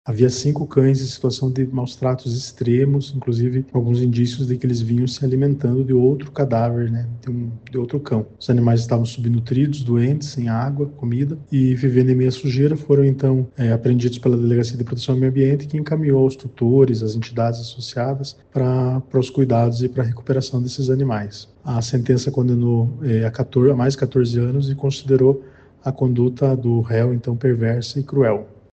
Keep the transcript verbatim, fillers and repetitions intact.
Havia cinco cães em situação de maus tratos extremos, inclusive alguns indícios de que eles vinham se alimentando de outro cadáver, né, de, um, de outro cão. Os animais estavam subnutridos, doentes, sem água, comida e vivendo em meia sujeira. Foram então é, apreendidos pela Delegacia de Proteção ao Meio Ambiente, que encaminhou aos tutores, às entidades associadas para os cuidados e para a recuperação desses animais. A sentença condenou é, a, quatorze, a mais de quatorze anos e considerou a conduta do réu então perversa e cruel.